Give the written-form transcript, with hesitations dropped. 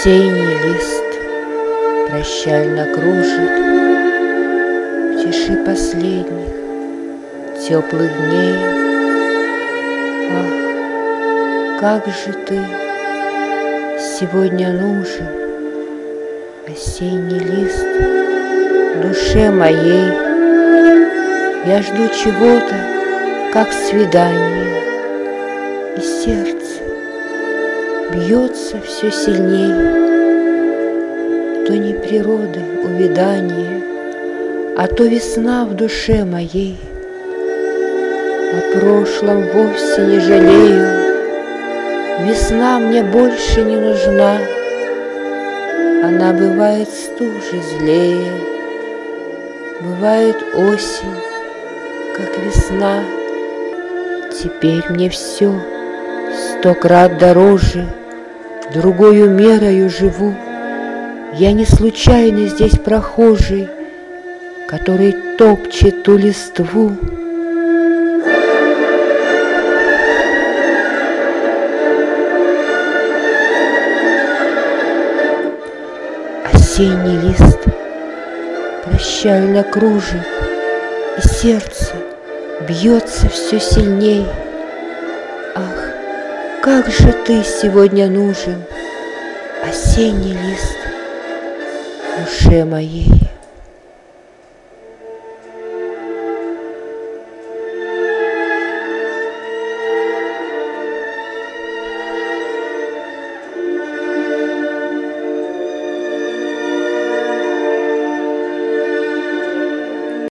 Осенний лист прощально кружит в тиши последних теплых дней. Ах, как же ты сегодня нужен, осенний лист, душе моей. Я жду чего-то, как свидание, и сердце бьется все сильней. То не природы увядание, а то весна в душе моей. О прошлом вовсе не жалею, весна мне больше не нужна. Она бывает стуже злее, бывает осень, как весна. Теперь мне все 100 крат дороже, другою мерою живу. Я не случайно здесь прохожий, который топчет ту листву. Осенний лист прощально кружит, и сердце бьется все сильней. Ах, как же ты сегодня нужен, осенний лист, душе моей.